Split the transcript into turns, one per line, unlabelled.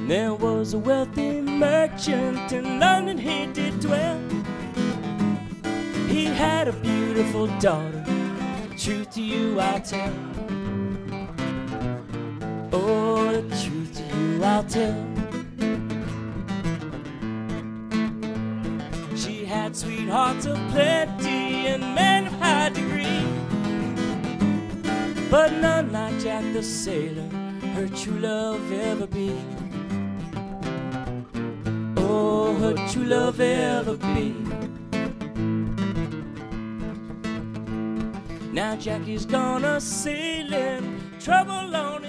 There was a wealthy merchant in London he did dwell. He had a beautiful daughter, the truth to you I'll tell. Oh, the truth to you I'll tell. She had sweethearts of plenty and men of high degree, but none like Jack the Sailor, her true love ever be. Oh, her true love ever be. Now Jackie's gone a sailing, trouble on